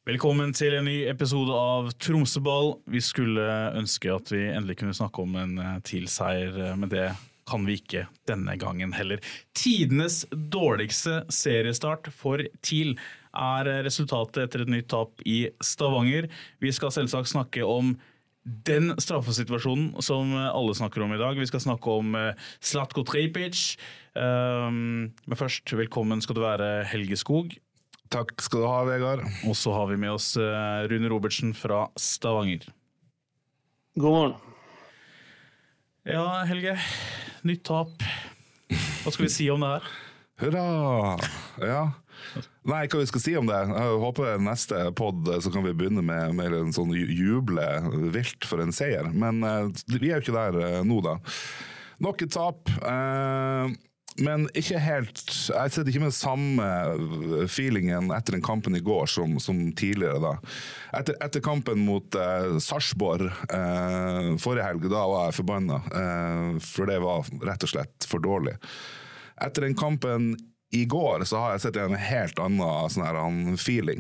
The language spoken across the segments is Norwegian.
Velkommen til en ny episode av Tromsøball. Vi skulle ønske at vi endelig kunne snakke om en tilseier, men det kan vi ikke denne gangen heller. Tidenes dårligste seriestart for TIL resultatet etter et nytt tap i Stavanger. Vi skal selvsagt snakke om den straffesituasjonen som alle snakker om i dag. Vi skal snakke om Zlatko Tripic. Men først, velkommen skal du være, Helge Skog. Takk skal du ha, Vegard. Og så har vi med oss Rune Robertsen fra Stavanger. God morgen. Ja, Helge, nytt tap. Hva skal vi si om det her? Hurra! Ja. Nei, hva vi skal si om det? Jeg håper neste podd så kan vi begynne med en sånn juble vilt for en seier. Men vi jo ikke der nå da. Nok et tap. Men ikke helt, jeg sitter ikke med samme feelingen etter den kampen i går som tidligere da. Etter kampen mot Sarpsborg forrige helg, da var jeg forbannet, for det var rett og slett for dårlig. Etter den kampen i går så har jeg sett en helt annen sånn her feeling.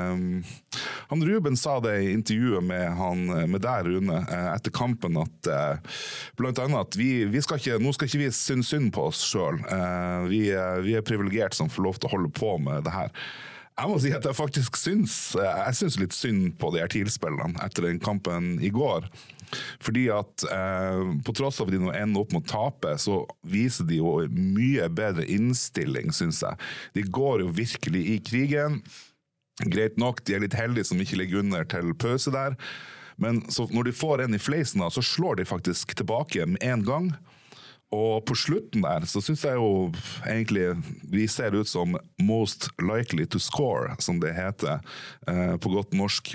Han Ruben sa det i intervjuet med deg, Rune, etter kampen at blant annet at nå skal ikke vi synes synd på oss selv. Vi privilegert som får lov til å holde på med det her. Jeg må si at jeg faktisk synes litt synd på de her TIL-spillerne etter den kampen i går. Fordi at på tross av at de nå ender opp med å tape, så viser de jo mye bedre innstilling, synes jeg. De går jo virkelig i krigen. Greit nok, de litt heldige som ikke ligger under til pause der. Men så når de får en i fleisen, så slår de faktisk tilbake med en gang. Og på slutten der så synes jeg jo egentlig vi ser ut som most likely to score, som det heter på godt norsk,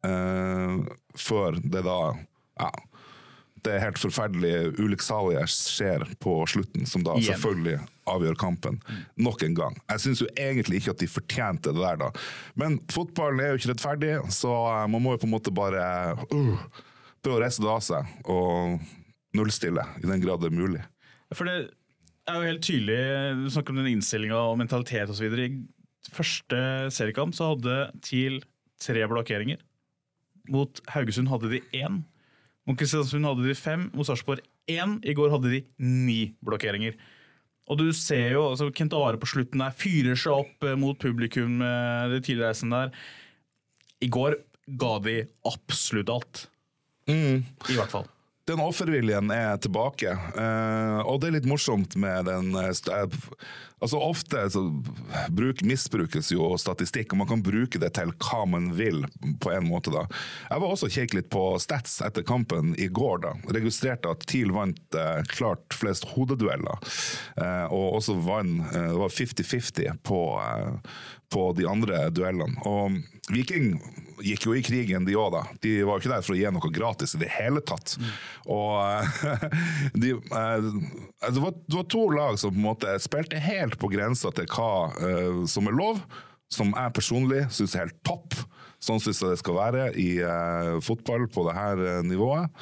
før det da det helt forferdelig ulykksalige skjer på slutten, som da selvfølgelig avgjør kampen nok en gang. Jeg synes jo egentlig ikke at de fortjente det der da. Men fotballen jo ikke rettferdig, så man må jo på en måte bare prøve å reise det av seg og nullstille i den grad det mulig. For det jo helt tydelig, du snakker om den innstillingen og mentalitet og så videre. I første seriekamp så hadde TIL 3 blokkeringer. Mot Haugesund hadde de 1. Mot Kristiansund hadde de 5, mot Sarpsborg 1. I går hadde de 9 blokkeringer. Og du ser jo, altså Kent Are på slutten der fyrer seg opp mot publikum med det tilreisen der. I går ga de absolutt alt. I hvert fall. Den offerviljen tilbake, og det litt morsomt med den, altså ofte så misbrukes jo statistikk, og man kan bruke det til hva man vil på en måte da. Jeg var også kjekk litt på stats etter kampen i går da, registrerte at TIL vant klart flest hodedueller, og også det var 50-50 på de andre duellene, og Viking gikk jo i krigen de også da. De var jo ikke der for å gi noe gratis i det hele tatt. Og det var 2 lag som på en måte spilte helt på grensa til hva som lov, som jeg personlig synes helt topp. Sånn synes jeg det skal være i fotball på det her nivået.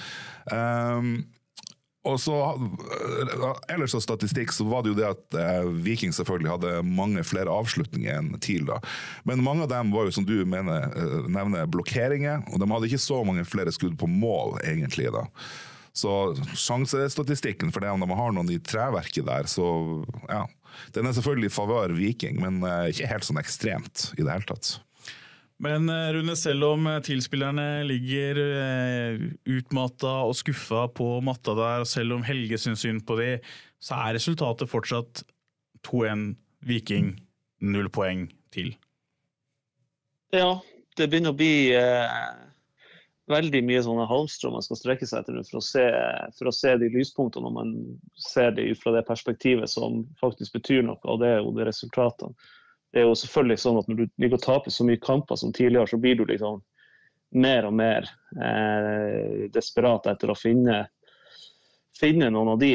Og så, ellers av statistikk, så var det jo det at Viking selvfølgelig hadde mange flere avslutninger enn TIL da. Men mange av dem var jo, som du nevner, blokkeringer, og de hadde ikke så mange flere skudd på mål egentlig da. Så sjansestatistikken for det, om de har noen i treverket der, så ja, den selvfølgelig i favør Viking, men ikke helt sånn ekstremt i det hele tatt. Men Rune, selv om TIL-spillerne ligger utmattet og skuffet på matta der, og selv om Helge synes synd på de, så resultatet fortsatt 2-1 Viking, 0 poeng TIL. Ja, det begynner å bli veldig mye sånne halmstrå man skal strekke seg etter for å se de lyspunktene, når man ser det ut fra det perspektivet som faktisk betyr noe, og det jo de resultatene. Det jo selvfølgelig sånn at når du ligger og taper så mye kamper som tidligere, så blir du liksom mer og mer desperat etter å finne noen av de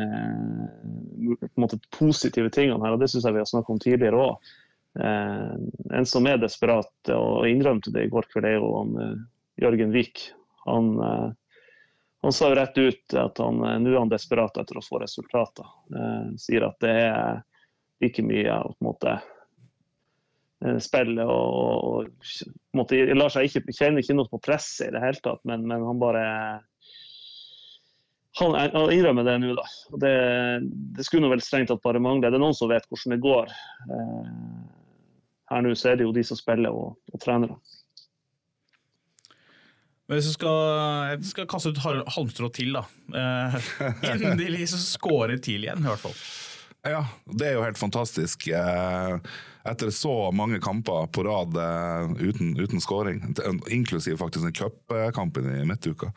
på en måte positive tingene her, og det synes jeg vi har snakket om tidligere også. En som desperat og innrømte det i går kveld jo Jørgen Vik. Han sa jo rett ut at nå han desperat etter å få resultater. Sier at det ikke mye på en måte spillet, og lar seg ikke, kjenner ikke noe på presset i det hele tatt, men han bare han innrømmer det nå da, og det skulle nå vel strengt tatt bare mangle. Det noen som vet hvordan det går. Her nå så det jo de som spiller og trener. Men hvis jeg skal kaste ut halmstrå til da, endelig så skårer til igjen i hvert fall. Ja, det jo helt fantastisk. Etter så mange kamper på rad uten scoring, inklusiv faktisk en cupkampen i midtuka.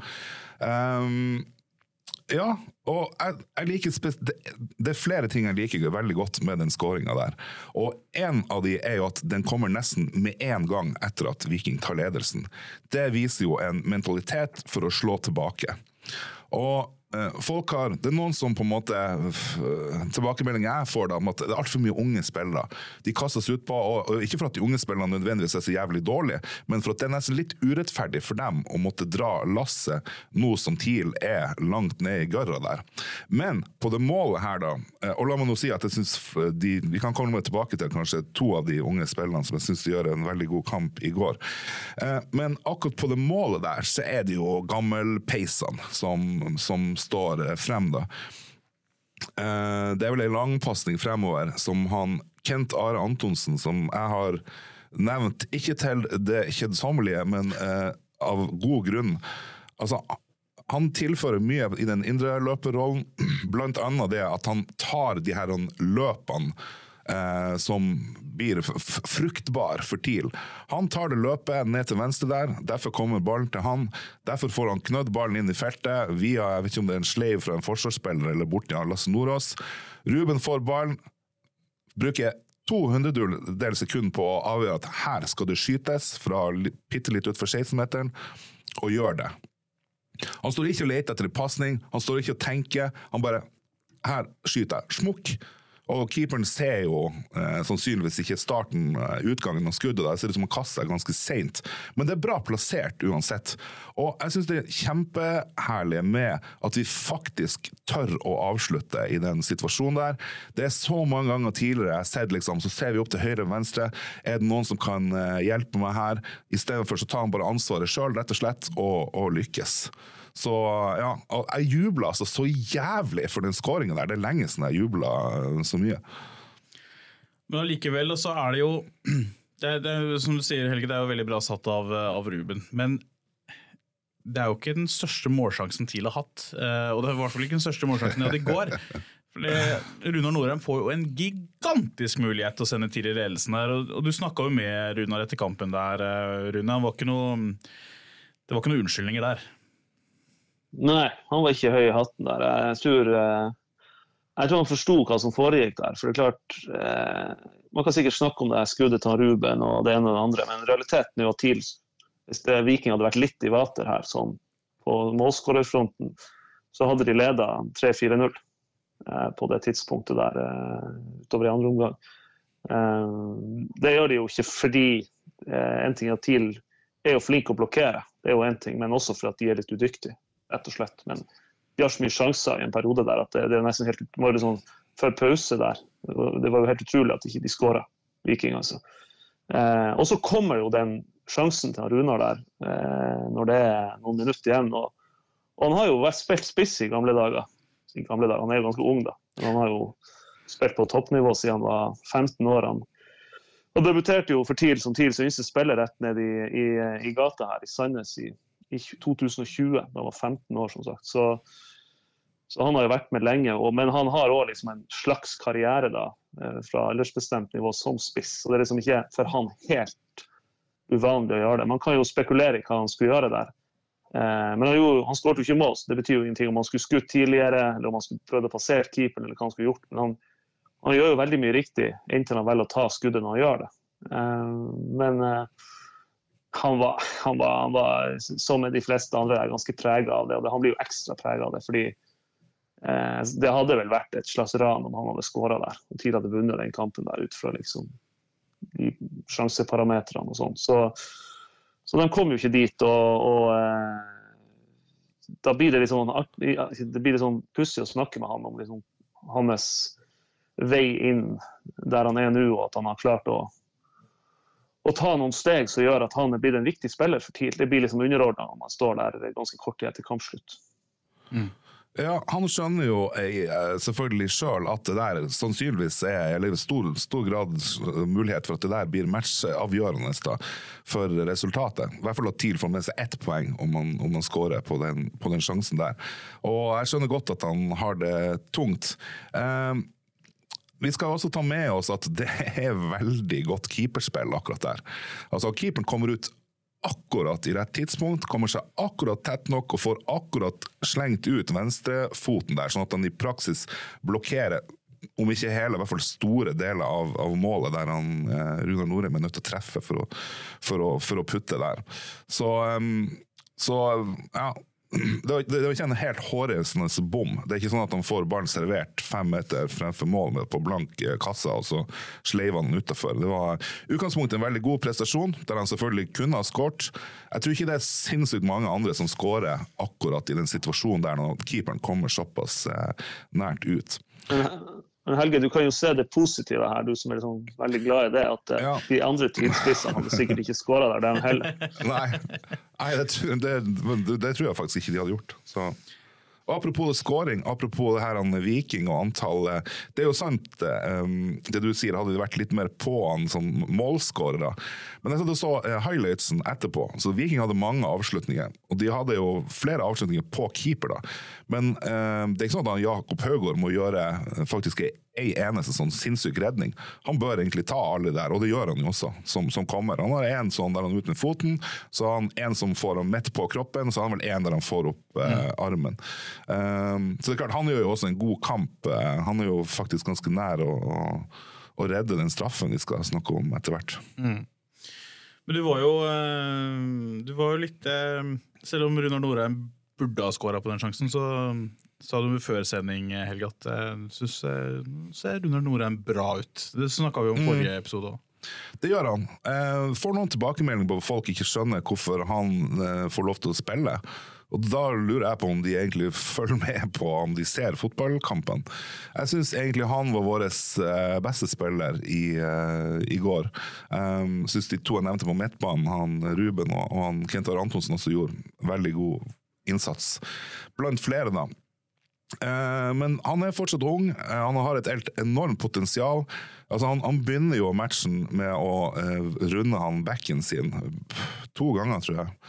Ja, og jeg liker det flere ting jeg liker veldig godt med den scoringen der. Og en av de jo at den kommer nesten med en gang etter at Viking tar ledelsen. Det viser jo en mentalitet for å slå tilbake. Og folk det noen som på en måte tilbakemelding jeg får da, om at det alt for mye unge spillere. De kastes ut på, og ikke for at de unge spillerne nødvendigvis så jævlig dårlige, men for at det nesten litt urettferdig for dem å måtte dra lasset nå som TIL langt ned i gørra der. Men på det målet her da, og la meg nå si at jeg synes vi kan komme tilbake til kanskje 2 av de unge spillerne som jeg synes de gjør en veldig god kamp i går. Men akkurat på det målet der så det jo gammelpeisene som står frem da. Det vel en langpassning fremover som han Kent Are Antonsen, som jeg har nevnt, ikke til det kjedsommelige, men av god grunn. Altså, han tilfører mye i den indre løperrollen, blant annet det at han tar de her løpene som blir fruktbar for TIL. Han tar det løpet ned til venstre der, derfor kommer ballen til han, derfor får han knødd ballen inn i feltet, via, jeg vet ikke om det en sleiv fra en forsvarsspiller eller bort til Lasse Nordås. Ruben får ballen, bruker 200 sekund på å avgjøre at her skal det skytes fra litt utfor 16-meteren, og gjør det. Han står ikke og leter etter en passning, han står ikke og tenker, han bare, her skyter jeg, smukk. Og keeperen ser jo sannsynligvis ikke starten, utgangen av skuddet, da ser det ut som han kaster seg ganske sent. Men det bra plassert uansett. Og jeg synes det kjempeherlig med at vi faktisk tør å avslutte i den situasjonen der. Det så mange ganger tidligere jeg har sett liksom, så ser vi opp til høyre og venstre. Det noen som kan hjelpe meg her? I stedet for så tar han bare ansvaret selv, rett og slett, og lykkes. Så ja, jeg jubler altså så jævlig for den scoringen der. Det lenge siden jeg jubler så mye. Men allikevel så det jo det som du sier Helge, det jo veldig bra satt av Ruben, men det jo ikke den største målsjansen TIL har hatt, og det var i hvert fall ikke den største målsjansen de hadde i går. Runar Norheim får jo en gigantisk mulighet til å sende TIL i ledelsen der, og du snakket jo med Runar etter kampen der, Runar. Det var ikke noe unnskyldninger der. Nei, han var ikke høy i hatten der. Jeg tror han forstod hva som foregikk der. For det klart, man kan sikkert snakke om det skuddet til Ruben og det ene og det andre, men realiteten jo at TIL, hvis Viking hadde vært litt i vater her, sånn på målskårerfronten, så hadde de ledet 3-4-0 på det tidspunktet der utover i andre omgang. Det gjør de jo ikke fordi en ting at TIL jo flink å blokkere, det jo en ting, men også for at de litt udyktige. Rett og slett, men de har så mye sjanser i en periode der at det nesten helt var det sånn før pause der. Det var jo helt utrolig at ikke de skåret Viking altså. Og så kommer jo den sjansen til Runar der når det noen minutter igjen, og han har jo spilt spiss i gamle dager. Han jo ganske ung da, men han har jo spilt på toppnivå siden han var 15 år. Han debuterte jo for TIL som TIL, så yngste spiller rett ned i gata her i Sandnes i 2020, da han var 15 år som sagt. Så han har jo vært med lenge, men han har også liksom en slags karriere da, fra aldersbestemt nivå som spiss, og det liksom ikke for han helt uvanlig å gjøre det. Man kan jo spekulere i hva han skulle gjøre der. Men han skåret jo ikke mål, så det betyr jo ingenting om han skulle skutt tidligere, eller om han skulle prøve å passere keeperen, eller hva han skulle gjort. Men han gjør jo veldig mye riktig, inntil han velger å ta skuddet når han gjør det. Men han var som de fleste andre ganske preget av det, og han blir jo ekstra preget av det, fordi det hadde vel vært et slags ran om han hadde skåret der, og TIL hadde vunnet den kampen der ut fra liksom de sjanseparametrene og sånt. Så de kom jo ikke dit, og da blir det litt sånn pussig å snakke med han om liksom hans vei inn der han nå, og at han har klart å ta noen steg som gjør at han blir en viktig spiller for TIL. Det blir liksom underordnet om han står der ganske kort tid etter kampslutt. Ja, han skjønner jo selvfølgelig selv at det der sannsynligvis eller stor grad mulighet for at det der blir matchavgjørende da, for resultatet. I hvert fall at TIL får med seg 1 poeng om man scorer på den sjansen der. Og jeg skjønner godt at han har det tungt. Vi skal også ta med oss at det veldig godt keeperspill akkurat der. Altså, keeperen kommer ut akkurat i rett tidspunkt, kommer seg akkurat tett nok og får akkurat slengt ut venstrefoten der, sånn at han i praksis blokkerer, om ikke hele, i hvert fall store deler av målet der Runar Norheim nødt til å treffe for å putte der. Så ja, det var ikke en helt hårreisende bom. Det ikke sånn at han får ballen servert 5 meter fremfor mål på blank kassa, og så sleiver han utenfor. Det var utgangspunktet en veldig god prestasjon, der han selvfølgelig kunne ha skåret. Jeg tror ikke det sinnssykt mange andre som skårer akkurat i den situasjonen der når keeperen kommer såpass nært ut. Men Helge, du kan jo se det positive her, du som liksom veldig glad i det, at de andre TIL-spissene hadde sikkert ikke skåret der, den heller. Nei, det tror jeg faktisk ikke de hadde gjort. Så. Og apropos scoring, apropos det her Viking og antall, det jo sant det du sier, hadde det vært litt mer på han som målskårere. Men jeg så highlightsen etterpå, så Viking hadde mange avslutninger, og de hadde jo flere avslutninger på keeper da. Men det ikke sånn at Jakob Høgård må gjøre faktisk en eneste sånn sinnssyk redning. Han bør egentlig ta alle der, og det gjør han jo også, som kommer. Han har en sånn der han ut med foten, så har han en som får han midt på kroppen, og så har han vel en der han får opp armen. Så det er klart, han gjør jo også en god kamp. Han jo faktisk ganske nær å redde den straffen vi skal snakke om etter hvert. Men du var jo litt, selv om Runar Norheim burde ha skåret på den sjansen, så sa du med førsending, Helge, at jeg synes ser Runar Norheim bra ut. Det snakket vi om forrige episode også. Det gjør han. Får noen tilbakemelding på at folk ikke skjønner hvorfor han får lov til å spille. Og da lurer jeg på om de egentlig følger med på om de ser fotballkampen. Jeg synes egentlig han var vår beste spiller i går. Jeg synes de to jeg nevnte på midtbanen, han Ruben og han Kentar Antonsen også gjorde veldig god innsats. Blant flere da. Men han fortsatt ung, han har et helt enormt potensial. Altså han begynner jo matchen med å runde han backen sin 2 ganger, tror jeg.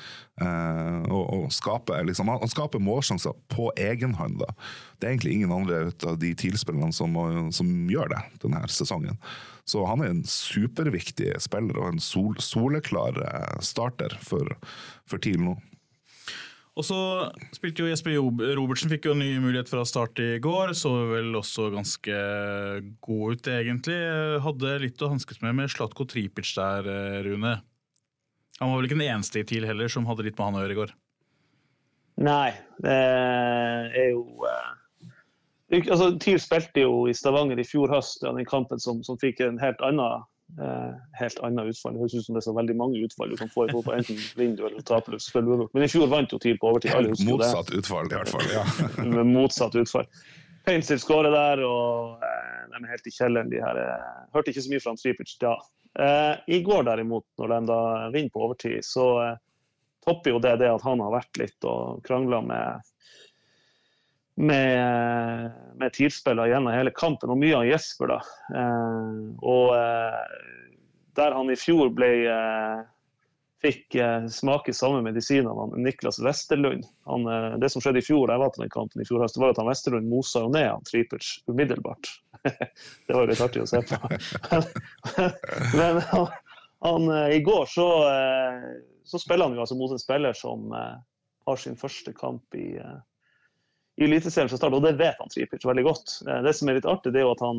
Og skape, liksom, han skaper målsjanser på egen hånd da. Det egentlig ingen andre av de TIL-spillerne som gjør det denne sesongen. Så han en superviktig spiller og en soleklar starter for TIL nå. Og så spilte jo Jesper Robertsen, fikk jo en ny mulighet fra start i går, så vel også ganske god ut egentlig. Hadde litt å hanskes med Zlatko Tripic der, Rune. Han var vel ikke den eneste i TIL heller som hadde litt med han å gjøre i går. Nei, det jo... Altså, TIL spilte jo i Stavanger i fjor høst, den kampen som fikk en helt annen utfall. Det høres ut som det så veldig mange utfall du kan få i fotball, enten vinner du eller taper du. Men i fjor vant jo TIL på overtid. Motsatt utfall i hvert fall, ja. Med motsatt utfall. Pencil skårer der, og de helt i kjelleren. De her, hørte ikke så mye fra Tripic da. I går derimot, når de da vinner på overtid, så topper jo det at han har vært litt og kranglet med TIL-spillere gjennom hele kampen, og mye av Jesper da. Og der han i fjor fikk smake samme medisin av Niklas Westerlund. Det som skjedde i fjor, jeg var på den kampen i fjor høst, det var at han Westerlund mosa jo ned han Tripic umiddelbart. Det var jo litt artig å se på. Men han i går så spiller han jo altså mot en spiller som har sin første kamp i Eliteserien fra start, og det vet han Tripic veldig godt. Det som litt artig, det jo at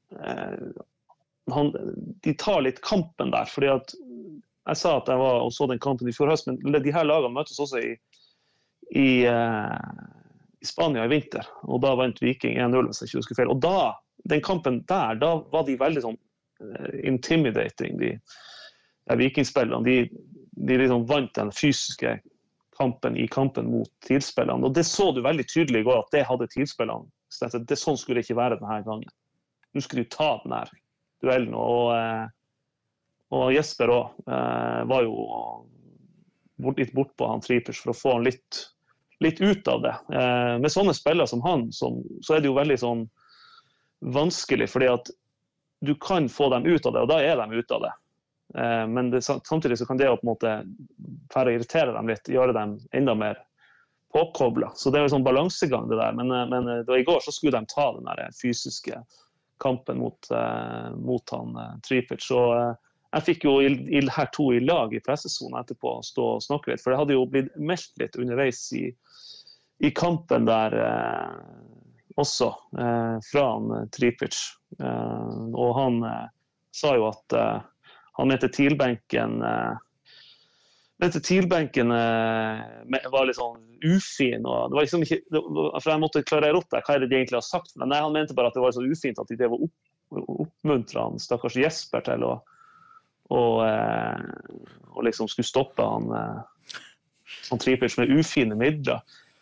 de tar litt kampen der, fordi at jeg sa at jeg var og så den kampen i fjor høst, men de her lagene møtes også i Spania i vinter, og da vant Viking 1-0, hvis jeg ikke husker feil. Og da, den kampen der, da var de veldig sånn intimidating, de Vikingspillerne. De liksom vant den fysiske kampen mot TIL-spillerne, og det så du veldig tydelig i går at det hadde TIL-spillerne. Sånn skulle det ikke være denne gangen. Nå skulle du ta den her duellen, og Og Jesper også, var jo litt bort på han Tripic for å få han litt ut av det. Med sånne spillere som han, så det jo veldig sånn vanskelig, fordi at du kan få dem ut av det, og da de ut av det. Men samtidig så kan det jo på en måte færre irritere dem litt, gjøre dem enda mer påkoblet. Så det jo en sånn balansegang det der. Men i går så skulle de ta den der fysiske kampen mot han Tripic. Så jeg fikk jo her to i lag i pressesonen etterpå å stå og snakke litt, for det hadde jo blitt meldt litt underveis i kampen der også, fra han Tripic. Og han sa jo at han mente TIL-benken var litt sånn ufin, og det var liksom ikke, for jeg måtte klarere opp det, hva det de egentlig har sagt, men nei, han mente bare at det var så ufint at de var oppmuntret han, stakkars Jesper, til og liksom skulle stoppe han Tripic med ufine midler.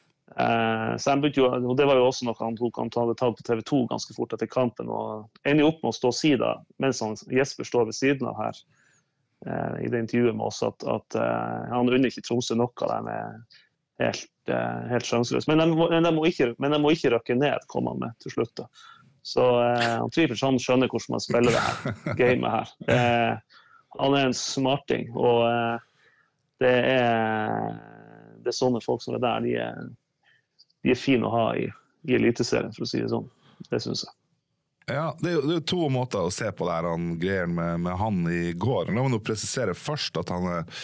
Så han begynte jo, og det var jo også noe han hadde tatt på TV 2 ganske fort etter kampen, og ender opp med å stå og si da, mens Jesper står ved siden av her, i det intervjuet med oss, at han unner ikke Tromsø nok av det med helt sjanseløst. Men de må ikke røkke ned, kom han med til slutt da. Så han Tripic, han skjønner hvordan man spiller det her gamet her. Han en smarting, og det er sånne folk som det der, de fine å ha i eliteserien, for å si det sånn. Det synes jeg. Ja, det er jo to måter å se på det her, han greier med han i går. La meg nå presisere først at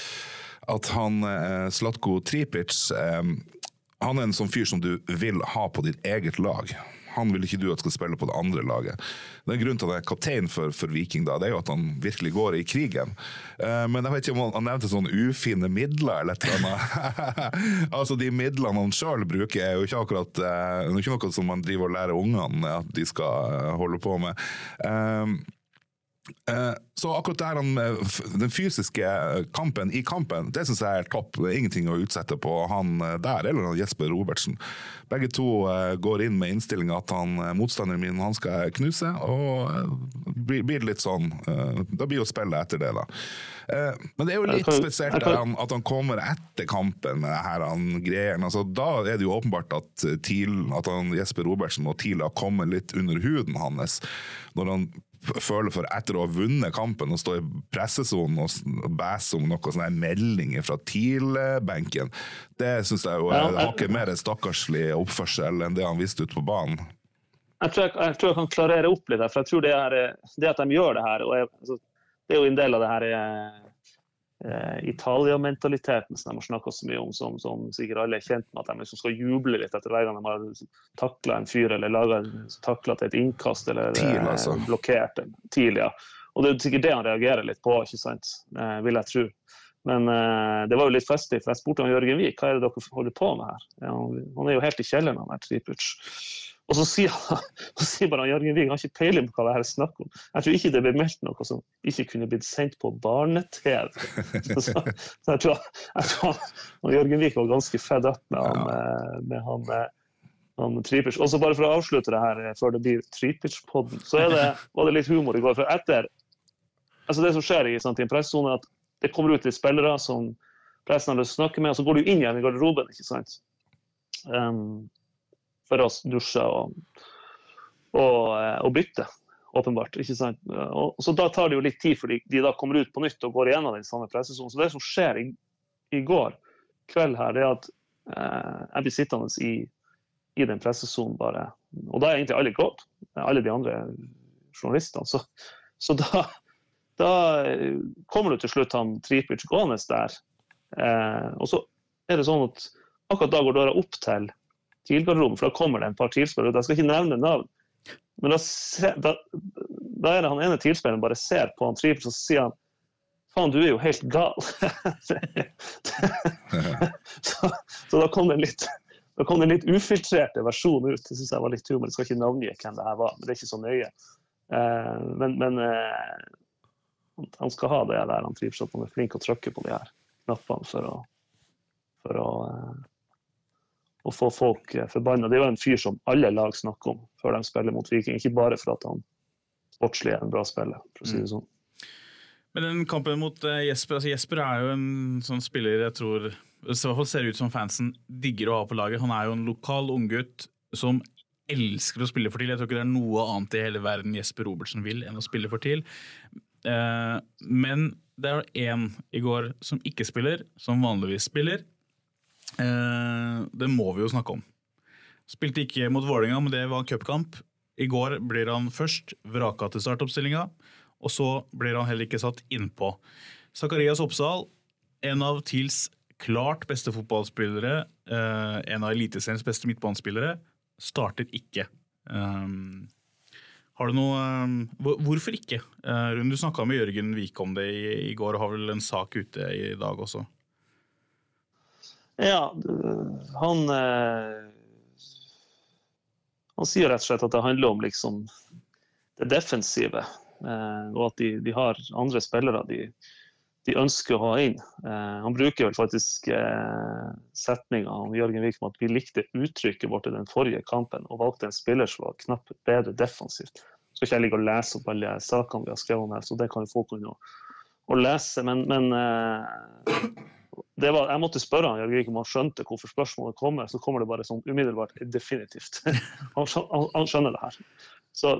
han Zlatko Tripic, han en sånn fyr som du vil ha på ditt eget lag. Han vil ikke du at skal spille på det andre laget. Den grunnen til at han er kaptein for Viking da, det er jo at han virkelig går i krigen. Men jeg vet ikke om han nevnte sånne ufine midler eller et eller annet. Altså de midlene han selv bruker er jo ikke akkurat, det er ikke noe som man driver og lærer ungene at de skal holde på med. Så akkurat der den fysiske kampen i kampen, det synes jeg er topp. Det er ingenting å utsette på han der, eller Jesper Robertsen. Begge to går inn med innstillingen at motstanderen min, han skal knuse, og blir litt sånn, da blir jo spillet etter det da. Men det er jo litt spesielt at han kommer etter kampen med her greiene. Altså, da er det jo åpenbart at Jesper Robertsen og TIL har kommet litt under huden hans, når han føler for etter å ha vunnet kampen og stå i pressesonen og bæse om noen sånne meldinger fra TIL-benken. Det synes jeg jo har ikke mer stakkarslig oppførsel enn det han visste ut på banen. Jeg tror jeg kan klarere opp litt der, for jeg tror det at de gjør det her, og det er jo en del av det her Italia-mentaliteten som de har snakket så mye om, som sikkert alle er kjent med, at de skal juble litt etter hver gang de har taklet en fyr, eller taklet til et innkast, eller blokkert en TIL, ja. Og det er sikkert det han reagerer litt på, ikke sant, vil jeg tro. Men det var jo litt festlig, for jeg spurte om Jørgen Vik, hva det dere holder på med her? Ja, han er jo helt i kjelleren, han Tripic. Og så sier bare Jørgen Vik, han har ikke peiling på hva det her snakk om. Jeg tror ikke det ble meldt noe som ikke kunne blitt sendt på barne-TV. Så jeg tror Jørgen Vik var ganske fed up med han Tripic. Og så bare for å avslutte det her, før det blir Tripic-podden, så var det litt humor i går. For altså det som skjer i en pressesone, at det kommer ut litt spillere som pressen har lyst til å snakke med, og så går du inn igjen i garderoben, ikke sant? For å dusje og bytte, åpenbart, ikke sant? Og så da tar det jo litt tid, fordi de da kommer ut på nytt og går igjennom den samme pressesonen. Så det som skjer i går kveld her, det er at jeg blir sittende i den pressesonen bare, og da er egentlig alle gått, alle de andre journalistene, så da kommer du til slutt han Tripic gående der, og så er det sånn at akkurat da går døra opp til TIL-garderoben, for da kommer det en par TIL-spillere, jeg skal ikke nevne navn, men da er det han ene TIL-spilleren bare ser på han Tripic, og så sier han, faen, du er jo helt gal. så da kom det en litt ufiltrerte versjon ut, det synes jeg var litt humor, jeg skal ikke navngi hvem det her var, men det er ikke så nøye. Men han skal ha det der, han Tripic, at han er flink å trykke på de her knappene for å få folk forbannet. Det er jo en fyr som alle lag snakker om før de spiller mot Viking, ikke bare for at han sportslig er en bra spiller, for å si det sånn. Men den kampen mot Jesper, altså Jesper jo en sånn spiller jeg tror, i hvert fall ser ut som fansen digger å ha på laget. Han jo en lokal unggutt som elsker å spille for TIL. Jeg tror ikke det noe annet i hele verden Jesper Robertsen vil enn å spille for TIL. Men det en i går som ikke spiller, som vanligvis spiller. Det må vi jo snakke om. Spilte ikke mot Vålerenga, men det var en cupkamp. I går blir han først vraket til startoppstillingen, og så blir han heller ikke satt innpå. Zacharias Opsahl, en av TILs klart beste fotballspillere, en av eliteseriens beste midtbanespillere, starter ikke. Har du noe... Hvorfor ikke? Rune, du snakket med Jørgen Vik om det i går, og har vel en sak ute i dag også? Ja, han sier rett og slett at det handler om liksom det defensive, og at de har andre spillere de ønsker å ha inn. Han bruker vel faktisk setningen om Jørgen Vik at vi likte uttrykket vårt i den forrige kampen, og valgte en spiller som var knapt bedre defensivt. Skal ikke jeg ligge og lese opp alle sakene vi har skrevet om her, så det kan jo folk å lese, men jeg måtte spørre han, Jørgen Vik, om han skjønte hvorfor spørsmålet kommer, så kommer det bare sånn umiddelbart definitivt. Han skjønner det her. Så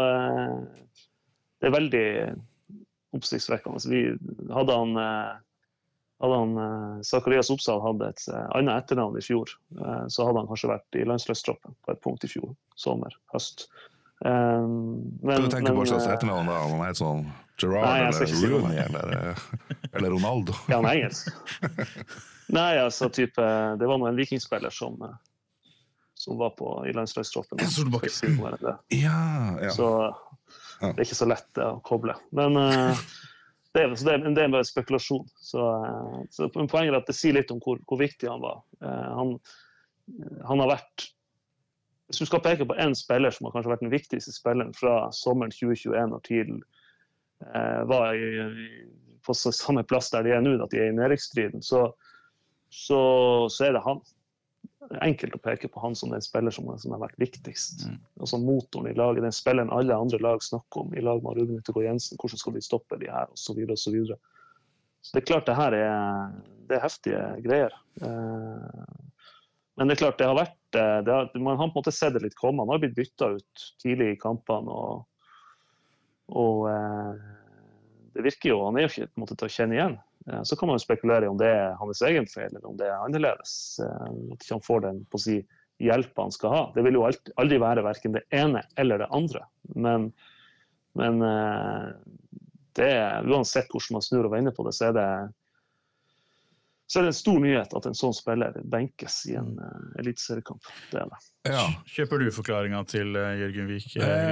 det veldig oppsiktsvekkende. Vi hadde han Zacharias Opsahl hadde et annet etternavn i fjor, så hadde han kanskje vært i landslagstroppen på et punkt i fjor, sommer, høst. Kan du tenke på hva slags etternavn da? Han het sånn Gerard eller Rooney eller Ronaldo? Ja, han engelsk. Nei, altså type, det var en vikingspiller som var i landslagstroppen. Ja. Så det ikke så lett å koble. Men det bare spekulasjon. Så poenget at det sier litt om hvor viktig han var. Han har vært, hvis du skal peke på en spiller som har kanskje vært den viktigste spilleren fra sommeren 2021 når TIL var på samme plass der de nå, at de i nedrykksstriden, så det han. Enkelt å peke på han som den spiller som har vært viktigst. Altså motoren i laget, den spilleren alle andre lag snakker om, i lag med Ruben Yttergård Jensen, hvordan skal de stoppe de her, og så videre, og så videre. Så det klart det her det heftige greier. Men det klart det har vært, man har på en måte sett det litt komme, han har blitt byttet ut tidlig i kampene, og det virker jo, han jo ikke på en måte til å kjenne igjen. Så kan man jo spekulere om det hans egen feil, eller om det annerledes. At ikke han får den på å si hjelpa han skal ha. Det vil jo aldri være hverken det ene eller det andre. Men det uansett hvordan man snur og vender på det, så det en stor nyhet at en sånn spiller benkes i en eliteseriekamp. Det det. Ja. Kjøper du forklaringen til Jørgen Vik?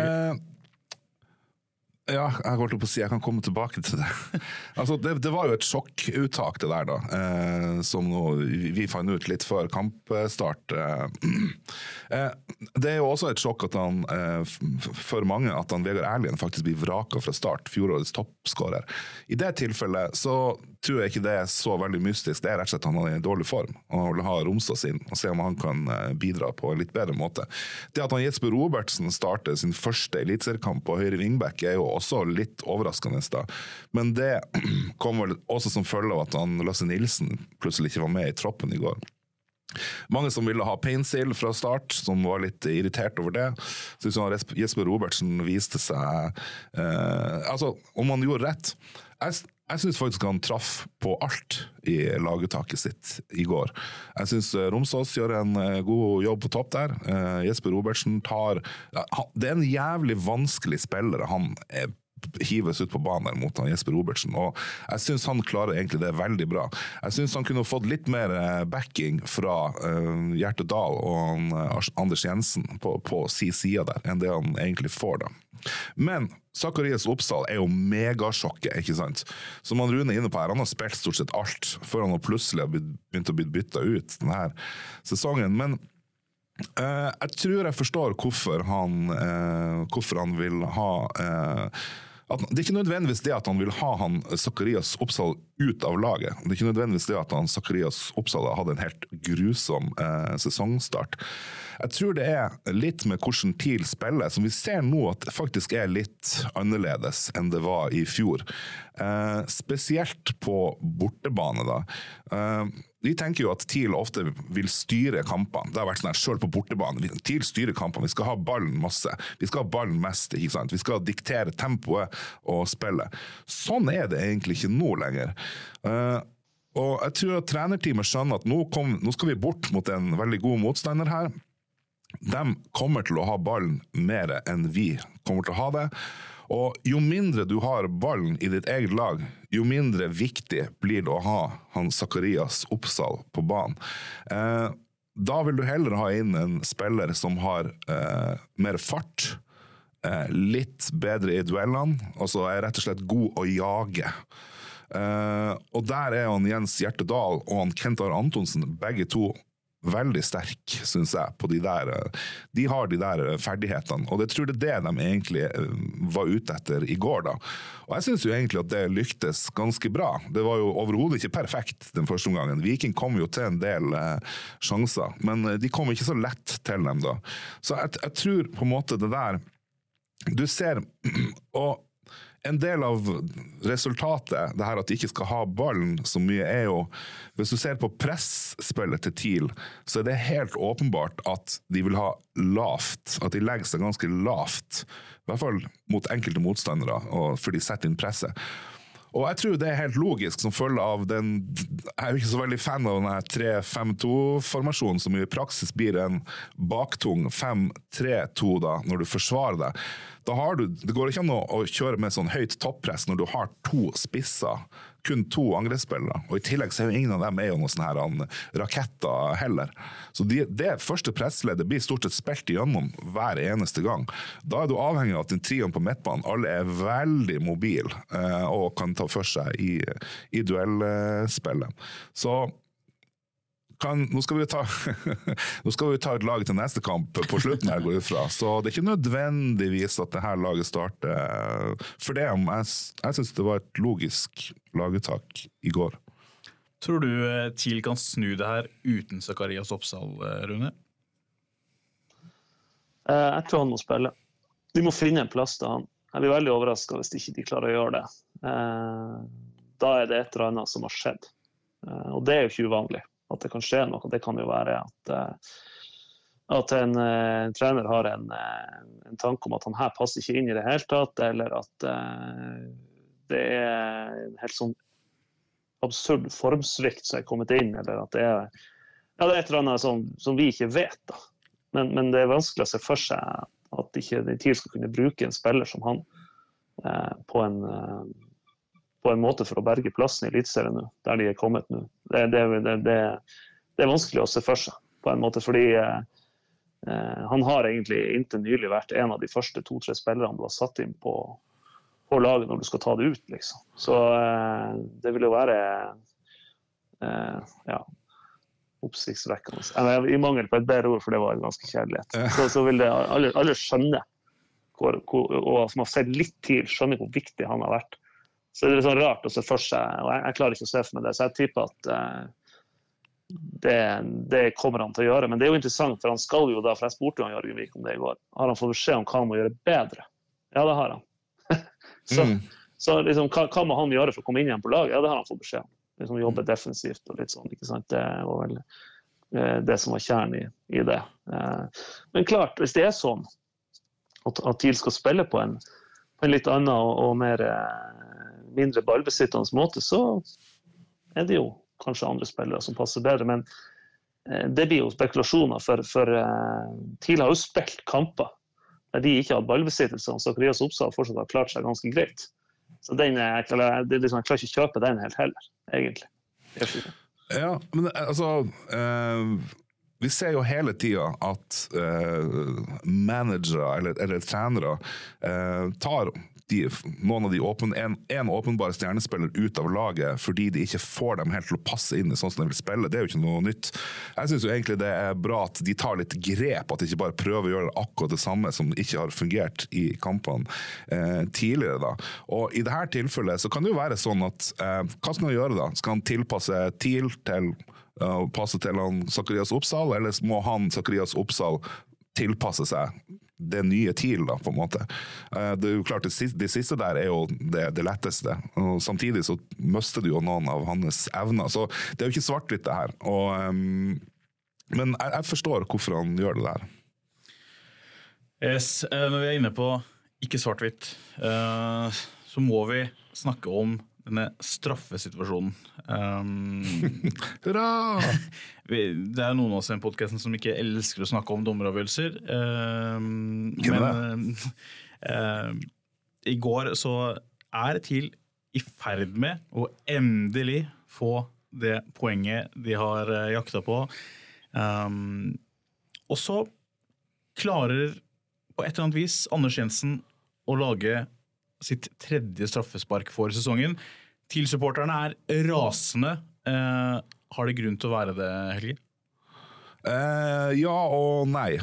Ja, jeg holdt på å si, jeg kan komme tilbake til det. Altså, det var jo et sjokkuttak det der da, som nå, vi fant ut litt før kampstart. Det jo også et sjokk at han, for mange, at han Vegard Erlien faktisk blir vraket fra start, fjorårets toppskårer. I det tilfellet så tror jeg ikke det så veldig mystisk. Det rett og slett han har en dårlig form, og han vil ha romsa sin, og se om han kan bidra på en litt bedre måte. Det at han Jesper Robertsen starter sin første elitseriekamp på høyre wingback jo også litt overraskende da. Men det kom vel også som følge av at han Lasse Nilsen plutselig ikke var med i troppen i går. Mange som ville ha Painsil fra start, som var litt irritert over det. Så Jesper Robertsen viste seg altså, om han gjorde rett. Jeg synes faktisk han traff på alt i laguttaket sitt i går. Jeg synes Romsås gjør en god jobb på topp der. Jesper Robertsen det en jævlig vanskelig spiller han hives ut på banen mot han Jesper Robertsen, og jeg synes han klarer egentlig det veldig bra. Jeg synes han kunne fått litt mer backing fra Gjerte Dahl og Anders Jensen på sin side der, enn det han egentlig får da. Men Zacharias Opsahl jo megasjokket, ikke sant? Som han Rune inne på her, han har spilt stort sett alt, før han plutselig har begynt å bli byttet ut denne sesongen, men jeg tror jeg forstår hvorfor han vil ha at det ikke nødvendigvis det at han vil ha han Zacharias Opsahl ut av laget. Det ikke nødvendigvis det at Zacharias Oppsal hadde en helt grusom sesongstart. Jeg tror det litt med hvordan TIL spiller, som vi ser nå at det faktisk litt annerledes enn det var i fjor. Spesielt på bortebane da. Vi tenker jo at TIL ofte vil styre kampene. Det har vært sånn her selv på bortebane. TIL styrer kampene. Vi skal ha ballen masse. Vi skal ha ballen mest, ikke sant? Vi skal diktere tempoet og spille. Sånn det egentlig ikke nå lenger. Og jeg tror at trenerteamet skjønner at nå skal vi bort mot en veldig god motstander her. De kommer til å ha ballen mer enn vi kommer til å ha det. Og jo mindre du har ballen i ditt eget lag, jo mindre viktig blir det å ha han Zacharias Oppsal på banen. Da vil du heller ha inn en spiller som har mer fart, litt bedre i duellene, altså rett og slett god å jage. Og der han Jens Hjertedal og han Kentar Antonsen, begge to veldig sterk, synes jeg, på de har de der ferdighetene, og jeg tror det de egentlig var ute etter i går da. Og jeg synes jo egentlig at det lyktes ganske bra. Det var jo overhodet ikke perfekt den første omgangen. Viking kom jo til en del sjanser, men de kom ikke så lett til dem da. Så jeg tror på en måte det der, du ser, og en del av resultatet, det her at de ikke skal ha ballen så mye, jo, hvis du ser på pressspillet til TIL, så det helt åpenbart at de vil ha lavt, at de legger seg ganske lavt, i hvert fall mot enkelte motstandere, og for de setter inn presset. Og jeg tror det helt logisk som følge av den, jeg jo ikke så veldig fan av denne 3-5-2-formasjonen som i praksis blir en baktung 5-3-2 da, når du forsvarer deg. Da har du, det går ikke an å kjøre med sånn høyt toppress når du har 2 spisser, kun 2 angrepsspillere, og i tillegg så jo ingen av dem jo noen sånne her raketter heller. Så det første pressleddet blir stort sett spilt igjennom hver eneste gang. Da du avhengig av at den trioen på midtbanen, alle veldig mobil og kan ta for seg i duellspillet. Så nå skal vi ta et lag til neste kamp på slutten her går ut fra, så det ikke nødvendigvis at det her laget starter, for det jeg synes det var et logisk laguttak i går. Tror du TIL kan snu det her uten Zacharias Oppsal, Rune? Jeg tror han må spille. De må finne en plass til han. Jeg blir veldig overrasket hvis ikke de klarer å gjøre det. Da det et eller annet som har skjedd. Og det jo ikke uvanlig. At det kan skje noe. Det kan jo være at en trener har en tanke om at han her passer ikke inn i det hele tatt, eller at det en helt sånn absurd formsvikt som kommet inn, eller at det et eller annet som vi ikke vet da. Men det vanskelig å se for seg at ikke TIL skal kunne bruke en spiller som han på en måte for å berge plassen i Eliteserien nå, der de kommet nå. Det vanskelig å se for seg, på en måte, fordi han har egentlig inntil nylig vært en av de første 2-3 spillerne du har satt inn på laget når du skal ta det ut, liksom. Så det vil jo være oppsiktsvekkende. I mangel på et bedre ord, for det var ganske kjærlighet. Så vil det alle skjønne, og som har sett litt til, skjønne hvor viktig han har vært. Så det sånn rart å se for seg, og jeg klarer ikke å se for meg det, så jeg tipper at det kommer han til å gjøre. Men det jo interessant, for han skal jo da, for jeg spurte han Jørgen Vik om det i går, har han fått beskjed om hva han må gjøre bedre? Ja, det har han. så liksom, hva må han gjøre for å komme inn igjen på lag? Ja, det har han fått beskjed om. Liksom jobbe defensivt og litt sånn, ikke sant? Det var vel det som var kjernen i det. Men klart, hvis det sånn at TIL skal spille på en litt annen og mer mindre ballbesittende måte, så det jo kanskje andre spillere som passer bedre, men det blir jo spekulasjoner, for TIL har jo spilt kamper der de ikke har ballbesittelse, så Zacharias Oppsal fortsatt har klart seg ganske greit. Så jeg klarer ikke å kjøpe den helt heller, egentlig. Ja, men altså vi ser jo hele tiden at managere eller trenere tar noen av en åpenbar stjernespiller ut av laget fordi de ikke får dem helt til å passe inn i sånn som de vil spille. Det jo ikke noe nytt. Jeg synes jo egentlig det bra at de tar litt grep, at de ikke bare prøver å gjøre akkurat det samme som ikke har fungert i kampene tidligere da. Og i dette tilfellet så kan det jo være sånn at hva skal han gjøre da? Skal han tilpasse TIL til passe til han Zacharias Opsahl, eller må han Zacharias Opsahl tilpasse seg det nye TIL da, på en måte. Det jo klart, det siste der jo det letteste, og samtidig så mister du jo noen av hans evner, så det jo ikke svart-hvitt det her. Men jeg forstår hvorfor han gjør det der. Yes, når vi inne på ikke svart-hvitt, så må vi snakke om denne straffesituasjonen. Hurra! Det noen av oss i podcasten som ikke elsker å snakke om dommeravgjørelser. Men i går så TIL i ferd med å endelig få det poenget de har jakta på. Og så klarer på et eller annet vis Anders Jensen å lage sitt tredje straffespark for sesongen. TIL-supporterne rasende. Har det grunn til å være det, Helge? Ja og nei.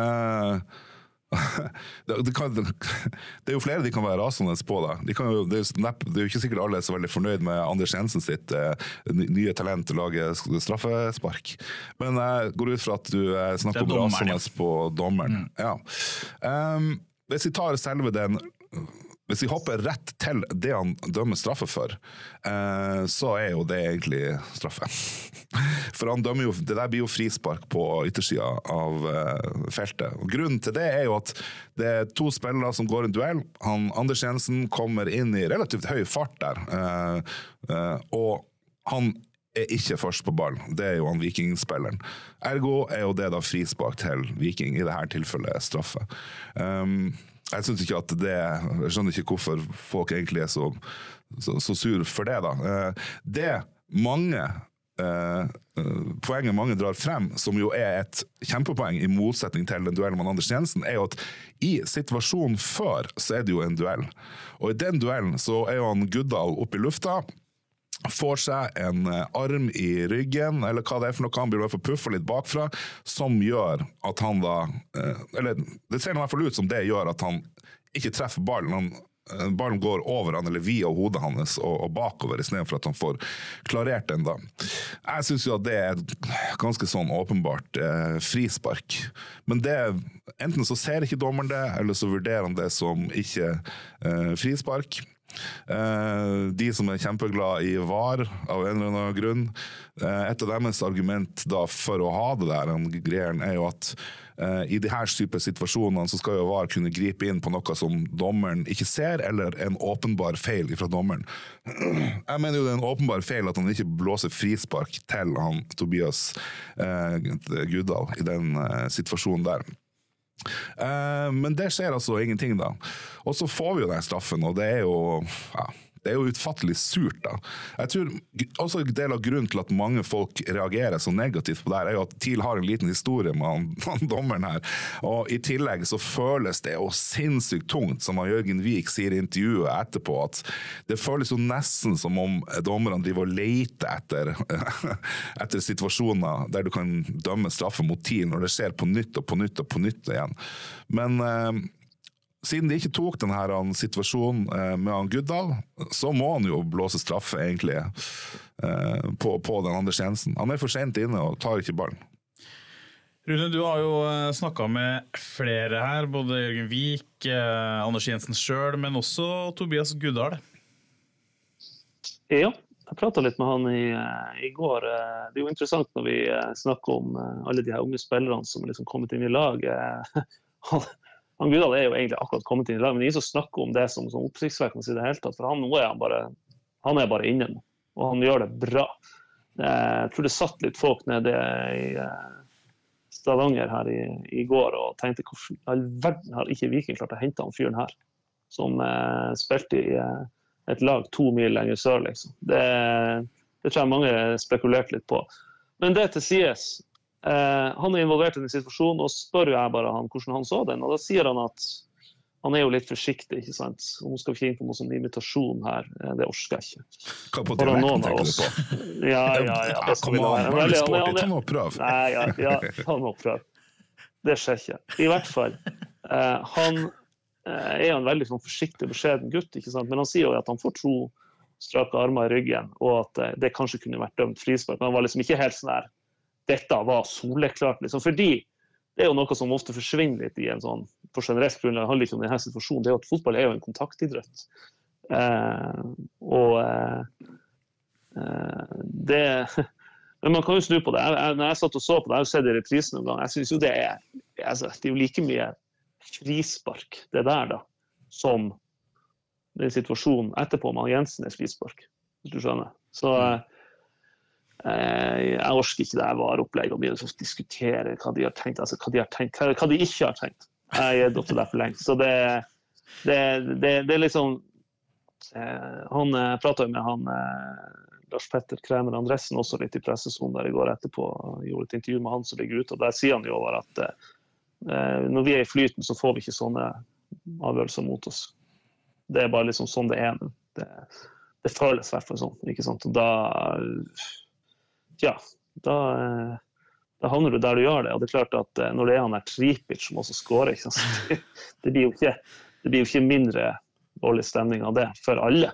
Det jo flere de kan være rasende på da. Det jo ikke sikkert alle så veldig fornøyd med Anders Jensen sitt nye talent til å lage straffespark. Men jeg går ut fra at du snakker om rasende på dommeren. Ja. Hvis vi tar selve den Hvis vi hopper rett til det han dømmer straffe for, så jo det egentlig straffe. For han dømmer jo, det der blir jo frispark på yttersiden av feltet. Og grunnen til det jo at det to spillere som går en duell. Anders Jensen kommer inn i relativt høy fart der, og han ikke først på ballen. Det jo han Viking-spilleren. Ergo jo det da frispark til Viking, i dette tilfellet straffe. Jeg synes ikke at jeg skjønner ikke hvorfor folk egentlig så sur for det da. Det poenget mange drar frem, som jo et kjempepoeng i motsetning til den duellen med Anders Jensen, jo at i situasjonen før så det jo en duell. Og i den duellen så jo han Guddal oppe i lufta, får seg en arm i ryggen, eller hva det for noe, han blir i hvert fall puffa litt bakfra, som gjør at han da, eller det ser i hvert fall ut som det gjør at han ikke treffer ballen, ballen går over han, eller via hodet hans og bakover, i stedet for at han får klarert den da. Jeg synes jo at det ganske sånn åpenbart frispark, men det, enten så ser ikke dommeren det, eller så vurderer han det som ikke frispark. De som kjempeglad i VAR av en eller annen grunn, et av deres argument da for å ha det der greien jo at i de her type situasjonene så skal jo VAR kunne gripe inn på noe som dommeren ikke ser, eller en åpenbar feil fra dommeren. Jeg mener jo det en åpenbar feil at han ikke blåser frispark til han Tobias Guddal i den situasjonen der. Men det skjer altså ingenting da. Og så får vi jo den straffen, og det jo det jo utfattelig surt da. Jeg tror også en del av grunnen til at mange folk reagerer så negativt på det jo at TIL har en liten historie med dommeren her, og i tillegg så føles det jo sinnssykt tungt, som Jørgen Vik sier i intervjuet etterpå, at det føles jo nesten som om dommerne driver og leter etter situasjoner der du kan dømme straffe mot TIL når det skjer på nytt og på nytt og på nytt igjen. Men siden de ikke tok denne situasjonen med han Guddal, så må han jo blåse straffe egentlig på den Anders Jensen. Han for sent inne og tar ikke ballen. Rune, du har jo snakket med flere her, både Jørgen Vik, Anders Jensen selv, men også Tobias Guddal. Ja, jeg pratet litt med han i går. Det jo interessant når vi snakker om alle de her unge spillerne som liksom kommet inn i lag. Han Guddal jo egentlig akkurat kommet inn i lag, men ingen som snakker om det som oppsiktsvekkende i det hele tatt, for nå han bare inne nå, og han gjør det bra. Jeg tror det satt litt folk nede i Stavanger her i går og tenkte, hvorfor all verden har ikke Viking klart å hente han fyren her, som spilte i et lag 2 mil lenger sør, liksom. Det tror jeg mange spekulerte litt på. Men det til sides, han involvert i den situasjonen, og spør jeg bare han hvordan han så den, og da sier han at han jo litt forsiktig, ikke sant? Og nå skal vi ikke inn på noen sånn imitasjon her, det orsker jeg ikke. Hva på dialekten tenker du på? Ja, det skal vi la være. Bare skårt, ta nå prøv. Nei, ta nå prøv. Det skjer ikke. I hvert fall, han jo en veldig sånn forsiktig og beskjeden gutt, ikke sant? Men han sier jo at han får 2 strake armer i ryggen, og at det kanskje kunne vært dømt frispark. Men han var liksom ikke helt sånn der, dette var soleklart, liksom, fordi det jo noe som ofte forsvinner litt i en sånn, på generelt grunnlag, det handler ikke om denne situasjonen, det jo at fotball jo en kontaktidrett. Men man kan jo snu på det. Når jeg satt og så på det, jeg har jo sett det i reprisen noen gang, jeg synes jo det det jo like mye frispark, det der da, som den situasjonen etterpå med Jensen frispark, hvis du skjønner. Så jeg orsker ikke det her vareopplegg og begynner å diskutere hva de har tenkt, altså hva de ikke har tenkt. Jeg har gått til det for lenge. Så det liksom, han pratet jo med han Lars Petter Kremer Andresen også litt i pressesonen der i går etterpå, gjorde et intervju med han som ligger ute, og der sier han jo over at når vi i flyten så får vi ikke sånne avgjørelser mot oss. Det bare liksom sånn det nå. Det føles i hvert fall sånn, ikke sant? Og da havner du der du gjør det, og det klart at når det han Tripic som også skårer, ikke sant? Det blir jo ikke mindre dårlig stemning av det for alle.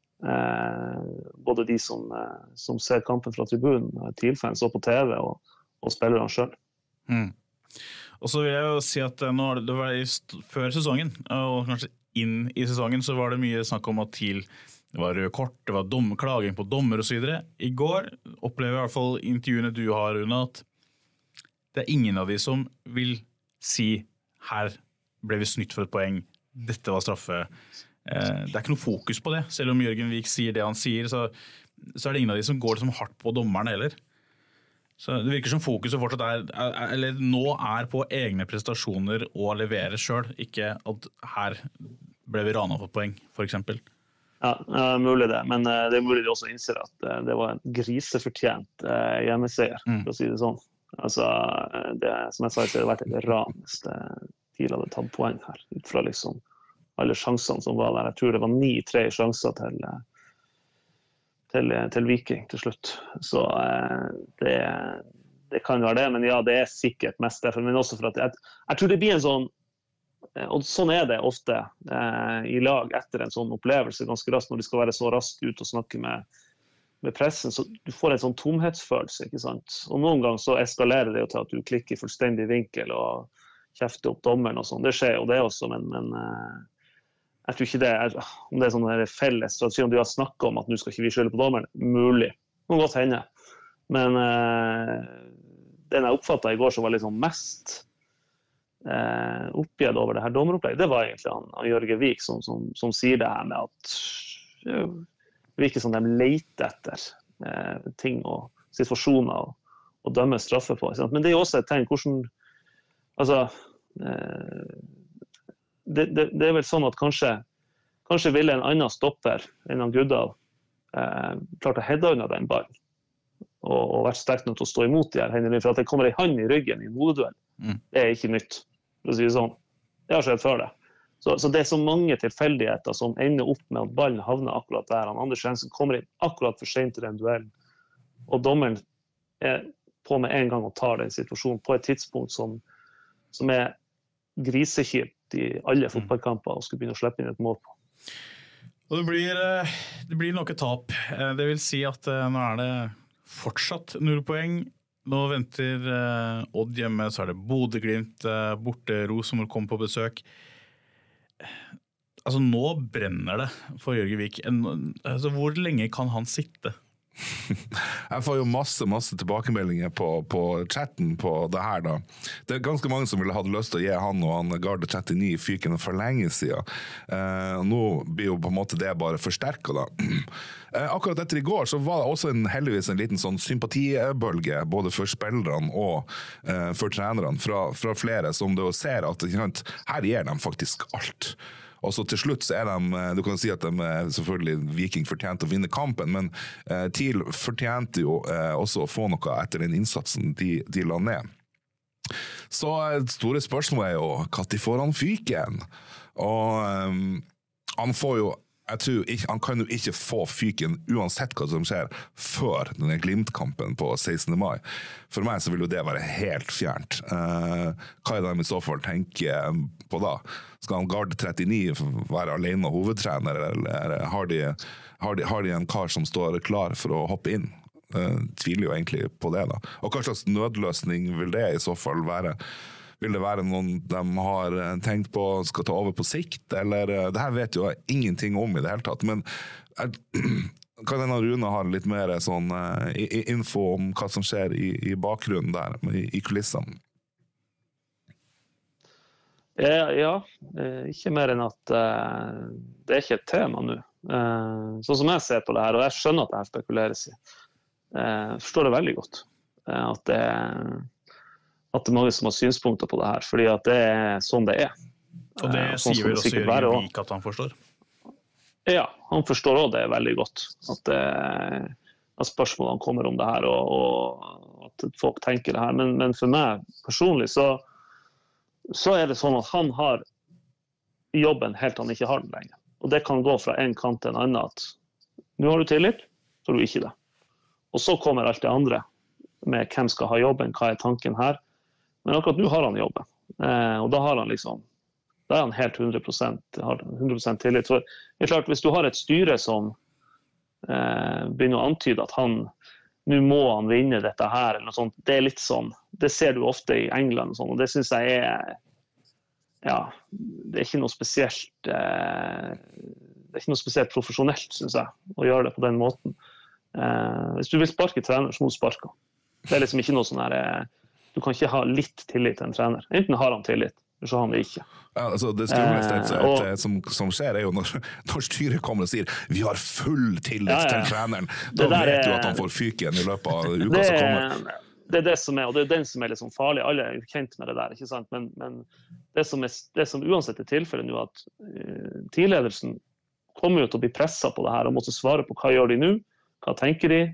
Både de som ser kampen fra tribunen, TIL-fans og på TV, og spillerne selv. Og så vil jeg jo si at det var før sesongen, og kanskje inn i sesongen, så var det mye snakk om at TIL det var rød kort, det var klaging på dommer og så videre. I går opplever jeg i hvert fall intervjuene du har, Rune, at det ingen av de som vil si her ble vi snytt for et poeng, dette var straffe. Det ikke noe fokus på det. Selv om Jørgen Vik sier det han sier, så det ingen av de som går liksom hardt på dommeren heller. Så det virker som fokuset fortsatt eller nå på egne prestasjoner og levere selv, ikke at her ble vi ranet for poeng, for eksempel. Ja, mulig det, men det mulig de også innser at det var en grisefortjent hjemmeseier, for å si det sånn. Altså, som jeg sa, det har vært et ran hvis TIL hadde tatt poeng her, ut fra liksom alle sjansene som var der. Jeg tror det var 9-3 sjanser til Viking til slutt. Så det kan være det, men ja, det sikkert mest derfor, men også for at jeg tror det blir en sånn, og sånn det ofte i lag etter en sånn opplevelse ganske raskt, når de skal være så raskt ut og snakke med pressen, så du får en sånn tomhetsfølelse, ikke sant? Og noen ganger så eskalerer det jo til at du klikker fullstendig vinkel og kjefter opp dommeren og sånn. Det skjer jo det også, men jeg tror ikke det om det sånn felles strategi, om de har snakket om at nå skal ikke vi skylde på dommeren, mulig. Det må godt hende. Men den jeg oppfattet i går som var litt sånn mest oppgitt over det her dommeropplegget, det var egentlig han Jørgen Vik som sier det her med at det virker som de leter etter ting og situasjoner og dømme straffe på. Men det også et tegn hvordan altså det vel sånn at kanskje ville en annen stopper enn han Guddal klart å hedde unna den ballen og vært sterkt nok til å stå imot de her hendene, for at det kommer en hand i ryggen i en hodeduell. Det ikke nytt, for å si det sånn. Det har skjedd før det. Så det så mange tilfeldigheter som ender opp med at ballen havner akkurat der. Anders Jensen kommer inn akkurat for sent til den duellen, og dommeren på med en gang og tar den situasjonen på et tidspunkt som grisekjipt i alle fotballkamper og skulle begynne å slippe inn et mål på. Og det blir nok et tap. Det vil si at nå det fortsatt 0 poeng. Nå venter Odd hjemme, så det Bodø/Glimt, borte Rosenborg kommer på besøk. Altså nå brenner det for Jørgen Vik. Altså, hvor lenge kan han sitte? Jeg får jo masse tilbakemeldinger på chatten på det her da. Det ganske mange som ville hatt lyst til å gi han og han Garde 39 fykene for lenge siden. Nå blir jo på en måte det bare forsterket da. Akkurat etter i går så var det også heldigvis en liten sånn sympatibølge både for spillerne og for trenerne fra flere som det jo ser at her gir de faktisk alt. Og så til slutt så de, du kan si at de selvfølgelig Viking fortjente å vinne kampen, men TIL fortjente jo også å få noe etter den innsatsen de la ned. Så store spørsmål jo, hva de får han fyken? Og han får jo, jeg tror ikke, han kan jo ikke få fyken uansett hva som skjer før denne Glimt-kampen på 16. mai. For meg så vil jo det være helt fjernt. Hva de i så fall tenker på da? Skal han Gard 39 være alene hovedtrener, eller har de en kar som står klar for å hoppe inn? Tviler jo egentlig på det da. Og hva slags nødløsning vil det i så fall være? Vil det være noen de har tenkt på skal ta over på sikt, eller det her vet jo jeg ingenting om i det hele tatt, men kan denne Rune ha litt mer sånn info om hva som skjer i bakgrunnen der, i kulissene? Ja, ikke mer enn at det ikke et tema nå. Sånn som jeg ser på det her, og jeg skjønner at det her spekuleres i, forstår det veldig godt, at det er mange som har synspunkter på det her, fordi at det er sånn det er. Og det sier vel også Jørgen Vik at han forstår? Ja, han forstår også det veldig godt, at spørsmålene kommer om det her, og at folk tenker det her. Men for meg personlig så er det sånn at han har jobben helt han ikke har den lenger. Og det kan gå fra en kant til en annen, at nå har du tillit, så har du ikke det. Og så kommer alt det andre, med hvem skal ha jobben, hva er tanken her. Men akkurat nå har han jobben, og da har han da er han helt 100% tillit. For det er klart, hvis du har et styre som begynner å antyde at nå må han vinne dette her, eller noe sånt, det er litt sånn, det ser du ofte i England og sånn, og det synes jeg det er ikke noe spesielt, det er ikke noe spesielt profesjonelt, synes jeg, å gjøre det på den måten. Hvis du vil sparke trener, så må du sparke. Det er liksom ikke noe sånn her, du kan ikke ha litt tillit til en trener. Enten har han tillit, eller så har han det ikke. Ja, altså det skumleste som skjer er jo når styret kommer og sier vi har full tillit til treneren. Da vet du at han får fyken i løpet av uka som kommer. Det er det som er, og det er den som er litt sånn farlig. Alle er jo kjent med det der, ikke sant? Men det som uansett er tilfellet nå, at tidledelsen kommer jo til å bli presset på det her, og måtte svare på hva gjør de nå, hva tenker de,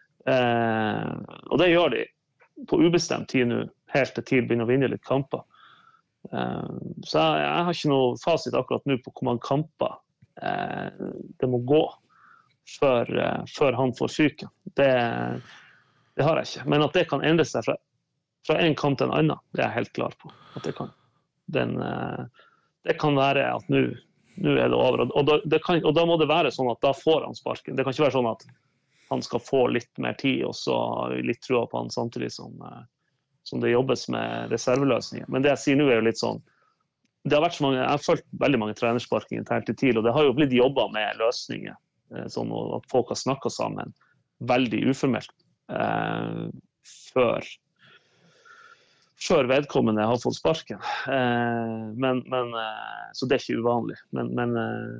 og det gjør de på ubestemt tid nå, helt til tid begynner å vinne litt kamper. Så jeg har ikke noe fasit akkurat nå på hvor mange kamper det må gå før han får fyken. Det har jeg ikke. Men at det kan endre seg fra en kamp til en annen, det er jeg helt klar på. At det kan. Det kan være at nå er det over. Og da må det være sånn at da får han sparken. Det kan ikke være sånn at han skal få litt mer tid, og så har vi litt trua på han samtidig som det jobbes med reserveløsninger. Men det jeg sier nå er jo litt sånn, det har vært så mange, jeg har følt veldig mange trenersparking internt i TIL, og det har jo blitt jobbet med løsninger, sånn at folk har snakket sammen veldig uformelt før vedkommende har fått sparken. Så det er ikke uvanlig. Men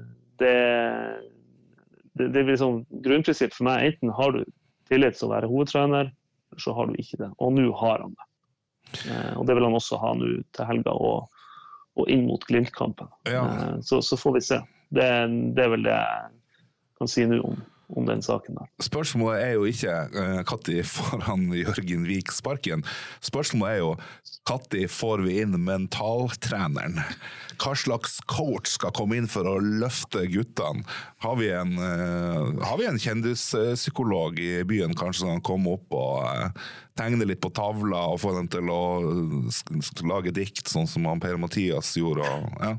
det blir sånn grunnprinsipp for meg. Enten har du tillit til å være hovedtrener, så har du ikke det. Og nå har han det. Og det vil han også ha nå til helga og inn mot Glimt-kampen. Ja. Så får vi se. Det er vel det jeg kan si nå om den saken der. Spørsmålet er jo ikke når får han Jørgen Vik sparken. Spørsmålet er jo når får vi inn mentaltreneren? Hva slags coach skal komme inn for å løfte guttene? Har vi en kjendispsykolog i byen kanskje som kan komme opp og tegne litt på tavla og få dem til å lage dikt sånn som han Per-Mathias gjorde? Ja.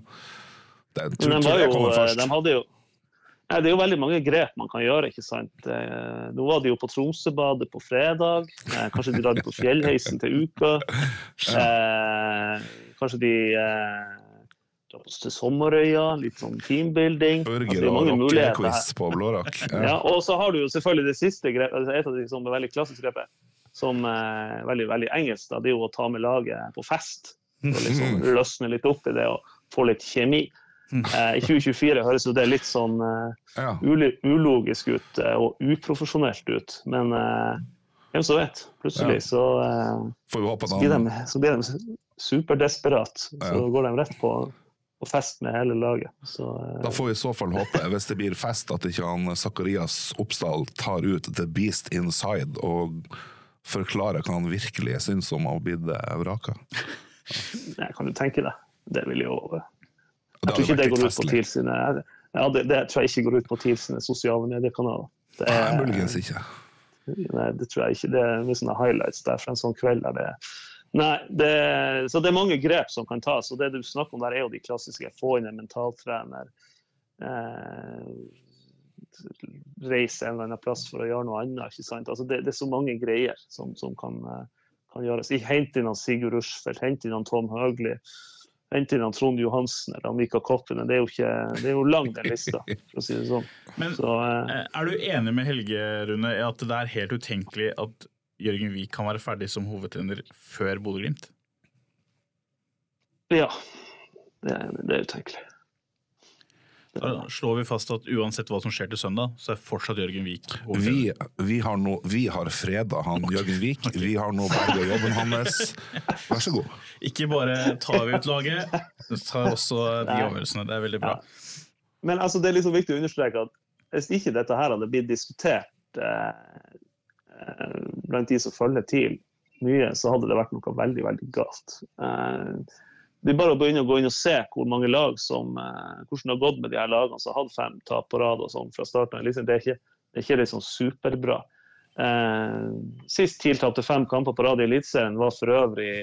De hadde jo det er jo veldig mange grep man kan gjøre, ikke sant? Nå var de jo på Tromsøbadet på fredag, kanskje de drar på Fjellheisen til uka, kanskje de drar til Sommerøya, litt sånn teambuilding. Burger og rock-quiz på Blårock. Ja, og så har du jo selvfølgelig det siste grepet, et av de som er veldig klassisk grepet, som er veldig, veldig engelsk, da, det er jo å ta med laget på fest, og liksom løsne litt opp i det og få litt kjemi. I 2024 høres jo det litt sånn ulogisk ut og uprofesjonelt ut, men hvem som vet, plutselig så blir de superdesperat, så går de rett på fest med hele laget. Så, da får vi i så fall håpe, hvis det blir fest, at ikke han Zacharias Oppsdal tar ut The Beast Inside og forklarer hva han virkelig synes om å ha blitt vraka. Nei, kan du tenke deg? Det vil jo Jeg tror ikke det går ut på TIL sine, det tror jeg ikke går ut på TIL sine sosiale mediekanaler. Muligens ikke. Nei, det tror jeg ikke. Det er sånne highlights der fra en sånn kveld der det. Nei, så det er mange grep som kan tas, og det du snakker om der er jo de klassiske, få inn en mentaltrener, reise en eller annen plass for å gjøre noe annet, ikke sant? Altså det er så mange greier som kan gjøres. Hent inn Sigurd Rushfeldt, hent inn Tom Høgli, hent inn Trond Johansen eller Mika Koppene. Det er jo lang den lista, for å si det sånn. Men er du enig med Helge, Rune, i at det er helt utenkelig at Jørgen Vik kan være ferdig som hovedtrener før Bodø/Glimt? Ja, det er utenkelig. Da slår vi fast at uansett hva som skjer til søndag, så er fortsatt Jørgen Vik hovedtrener. Vi har fredet han, Jørgen Vik. Vi har nå berget jobben hans. Vær så god. Ikke bare tar vi ut laget, vi tar også de avgjørelsene. Det er veldig bra. Ja. Men altså, det er liksom viktig å understreke at hvis ikke dette her hadde blitt diskutert blant de som følger TIL mye, så hadde det vært noe veldig, veldig galt. Det er bare å begynne å gå inn og se hvor mange lag hvordan det har gått med de her lagene som har hatt 5 tap på rad og sånn fra starten. Det er ikke liksom superbra. Sist TIL tapte 5 kamper på rad i Elitserien var for øvrig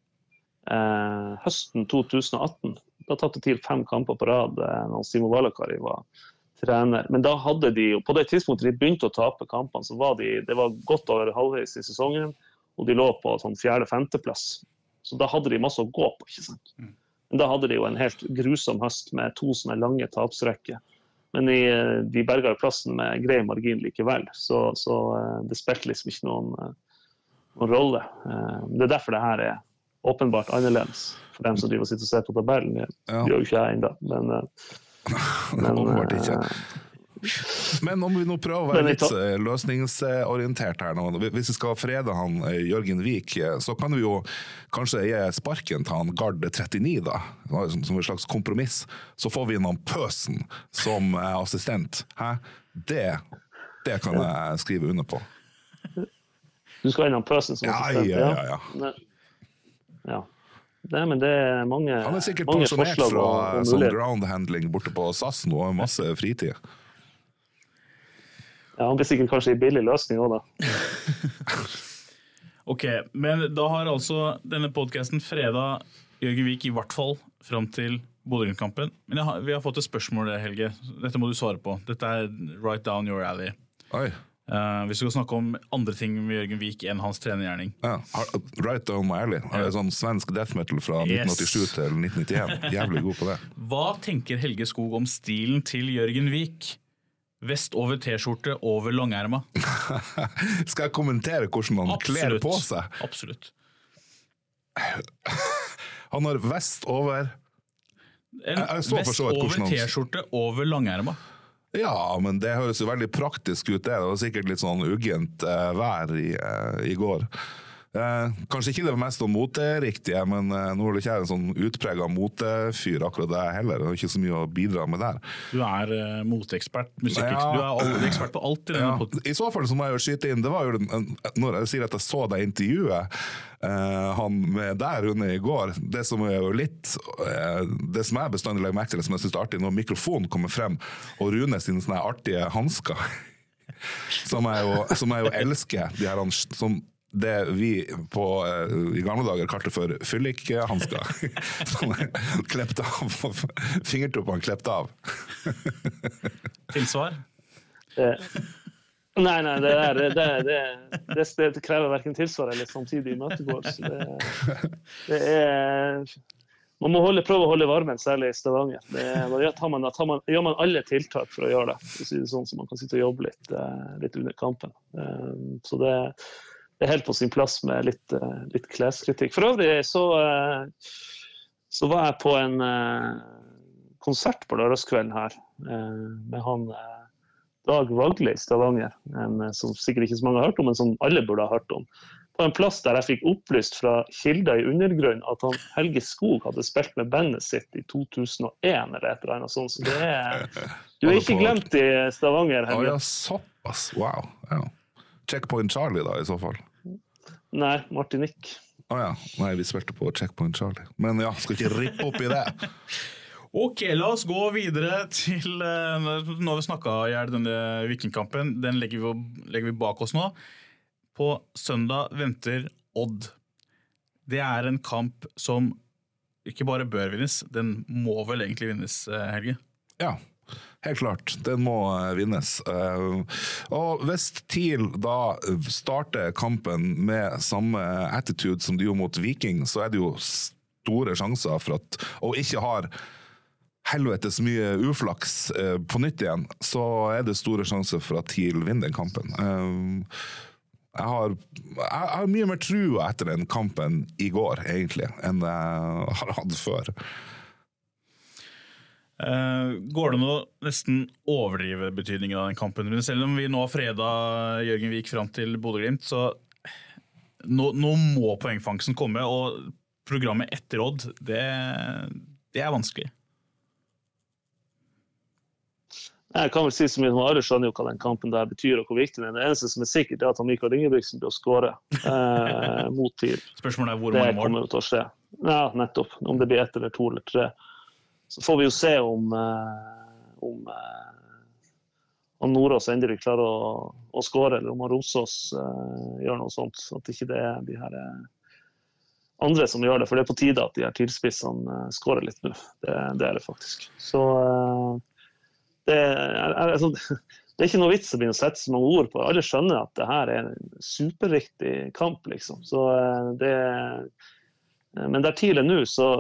høsten 2018. Da tapte TIL 5 kamper på rad når Simo Valakari var trener. Men da hadde de jo, på det tidspunktet de begynte å tape kampene, så var det var godt over halvveis i sesongen, og de lå på sånn 4.-5. plass. Så da hadde de masse å gå på, ikke sant? Men da hadde de jo en helt grusom høst med 2 sånne lange tapsrekker. Men de berget jo plassen med grei margin likevel, så det spilte liksom ikke noen rolle. Det er derfor det her er åpenbart annerledes for dem som driver og sitter og ser på tabellen. Det gjør jo ikke jeg enda, men åpenbart ikke. Men om vi nå prøver å være litt løsningsorientert her nå, hvis vi skal frede han Jørgen Vik, så kan vi jo kanskje gi sparken til han Gard 39 da, som en slags kompromiss. Så får vi inn han Pøsen som assistent. Det kan jeg skrive under på. Du skal inn han Pøsen som assistent? Ja. Nei, men det er mange han er sikkert pensjonert fra sånn groundhandling borte på SAS nå, og masse fritid. Ja, han blir sikkert kanskje en billig løsning også da. Ok, men da har altså denne podcasten fredet Jørgen Vik i hvert fall frem til Bodø/Glimt-kampen. Men vi har fått et spørsmål, Helge. Dette må du svare på. Dette er right down your alley. Oi. Hvis du skal snakke om andre ting med Jørgen Vik enn hans trenergjerning. Ja, right down my alley. Han er sånn svensk death metal fra 1987 til 1991. Jævlig god på det. Hva tenker Helge Skog om stilen til Jørgen Vik? Vest over t-skjorte over langerma. Skal jeg kommentere hvordan han kler på seg? Absolutt. Han har vest over... Vest over t-skjorte over langerma. Ja, men det høres jo veldig praktisk ut det. Det var sikkert litt sånn uggent vær i går. Kanskje ikke det mest om moteriktige, men nå er det ikke en sånn utpreget motefyr akkurat det heller. Det er ikke så mye å bidra med der. Du er moteekspert, musikkekspert, du er ekspert på alt i denne podden. I så fall så må jeg jo skyte inn, det var jo når jeg sier at jeg så det intervjuet han med der Rune i går, det som er jo litt det som jeg bestandig legger merke til, som jeg synes er artig, når mikrofonen kommer frem og Rune sine sånne artige handsker som jeg jo elsker, de her som det vi i gamle dager kalte for fyllikhansker. Som klept av, fingertuppene klept av. Tilsvar? Nei, det krever hverken tilsvar eller samtidig imøtegåelse. Det er... Man må prøve å holde varmen, særlig i Stavanger. Gjør man alle tiltak for å gjøre det, for å si det sånn, så man kan sitte og jobbe litt under kampen. Så det er helt på sin plass med litt kleskritikk. For øvrig så var jeg på en konsert på lørdagskvelden her med han Dag Vagle i Stavanger, som sikkert ikke så mange har hørt om, men som alle burde ha hørt om. På en plass der jeg fikk opplyst fra kilder i undergrunn at han Helge Skog hadde spilt med bandet sitt i 2001 eller et eller annet sånt. Så det du er ikke glemt i Stavanger, Helge. Ja, såpass, wow. Ja. Checkpoint Charlie da, i så fall? Nei, Martinique. Ja, nei, vi spilte på Checkpoint Charlie. Men ja, skal ikke rippe opp i det. Ok, la oss gå videre til, nå har vi snakket i denne vikingkampen, den legger vi bak oss nå. På søndag venter Odd. Det en kamp som ikke bare bør vinnes, den må vel egentlig vinnes, Helge? Ja, helt klart. Den må vinnes. Og hvis TIL da starter kampen med samme attitude som de gjorde mot Viking, så det jo store sjanser for at, og ikke har helvetes mye uflaks på nytt igjen, så det store sjanser for at TIL vinner den kampen. Jeg har mye mer tro etter den kampen i går, egentlig, enn jeg har hatt før. Går det nå nesten overdrive betydningen av den kampen? Selv om vi nå har fredag Jørgen Vik frem til Bodø/Glimt, så nå må poengfangsten komme, og programmet etter Odd, det vanskelig. Jeg kan vel si så mye som alle skjønner jo hva den kampen der betyr og hvor viktig den Det eneste som sikkert at han Mikael Ingebrigtsen blir å skåre mot TIL. Spørsmålet hvor mange mål? Det kommer jo til å skje. Ja, nettopp. Om det blir 1 eller 2 eller 3. Så får vi jo se om Nordås endelig klarer å skåre, eller om Rosås gjør noe sånt. Så at ikke det de her andre som gjør det, for det på tide at de her tilspissene skårer litt nå. Det det faktisk. Så det ikke noe vits å begynne å sette så mange ord på. Alle skjønner at det her en superviktig kamp, liksom. Så men der TIL nå, så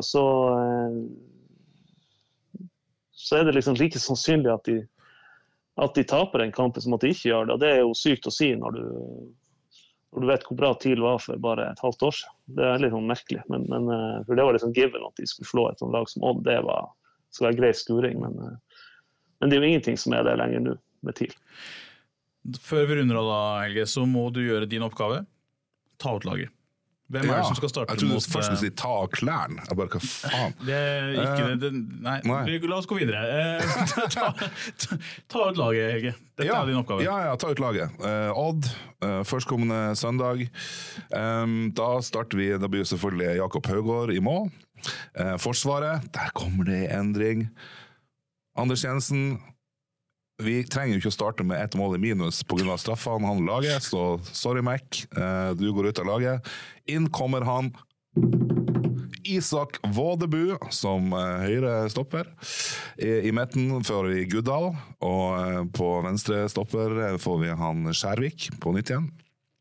det liksom like sannsynlig at de taper den kampen som at de ikke gjør det. Og det jo sykt å si når du vet hvor bra TIL var for bare et halvt år siden. Det litt sånn merkelig, men for det var liksom given at de skulle slå et sånt lag som Odd. Det skulle være grei skuring, men det jo ingenting som det lenger nå med TIL. Før vi runder av da, Helge, så må du gjøre din oppgave. Ta ut laget. Hvem det som skal starte mot... Jeg trodde først du sier ta av klærne. Jeg bare, hva faen? Det ikke det. Nei, la oss gå videre. Ta ut laget, Helge. Dette din oppgave. Ja, ta ut laget. Odd, førstkommende søndag. Da starter vi, da blir jo selvfølgelig Jakob Haugård i mål. Forsvaret, der kommer det endring. Anders Jensen, vi trenger jo ikke å starte med 1 mål i minus på grunn av straffene han lager, så sorry Mac, du går ut av laget. Inn kommer han Isak Vådebu som høyre stopper i midten får vi Guddal, og på venstre stopper får vi han Skjærvik på nytt igjen.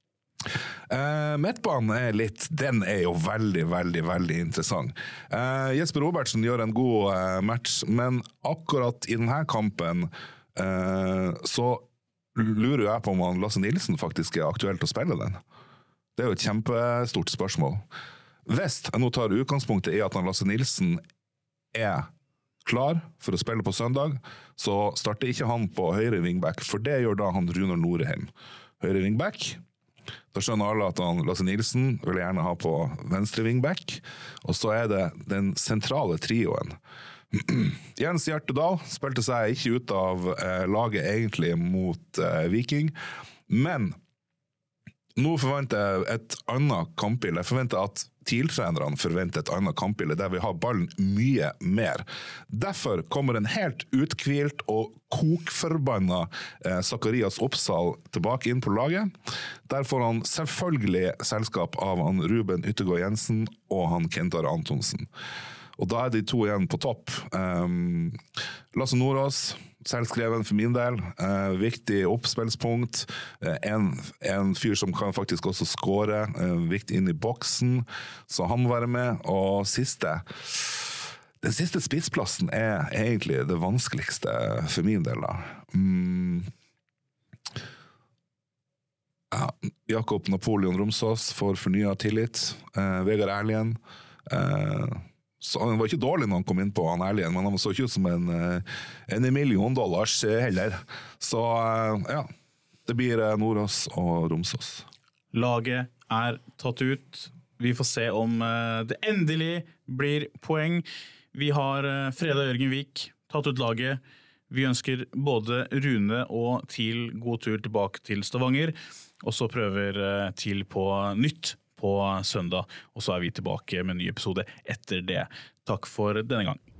Midtbanen den jo veldig, veldig, veldig interessant. Jesper Robertsen gjør en god match, men akkurat i denne kampen så lurer jeg på om Lasse Nilsen faktisk aktuelt å spille den. Det jo et kjempestort spørsmål. Hvis jeg nå tar utgangspunktet i at Lasse Nilsen klar for å spille på søndag, så starter ikke han på høyre wingback, for det gjør da han Runar Norheim. Høyre wingback, da skjønner alle at Lasse Nilsen vil gjerne ha på venstre wingback, og så det den sentrale trioen. Jens Hjertedal spilte seg ikke ut av laget egentlig mot Viking, men nå forventer jeg et annet kampbilde. Jeg forventer at TIL-trenerne forventer et annet kampbilde der vi har ballen mye mer. Derfor kommer en helt uthvilt og kokforbanna Zacharias Oppsal tilbake inn på laget. Der får han selvfølgelig selskap av han Ruben Yttergård Jensen og han Kentar Antonsen. Og da de to igjen på topp. Lasse Nordås, selvskreven for min del, viktig oppspillspunkt, en fyr som kan faktisk også skåre, viktig inn i boksen, så han må være med. Og den siste spissplassen egentlig det vanskeligste for min del da. Jakob Napoleon Romsås får fornyet tillit, Vegard Erlien, så han var ikke dårlig når han kom inn på han Erlien, men han så ikke ut som $1 million heller. Så ja, det blir Nordås og Romsås. Laget tatt ut. Vi får se om det endelig blir poeng. Vi har Freda Jørgen Vik tatt ut laget. Vi ønsker både Rune og TIL god tur tilbake til Stavanger, og så prøver TIL på nytt på søndag, og så vi tilbake med en ny episode etter det. Takk for denne gang.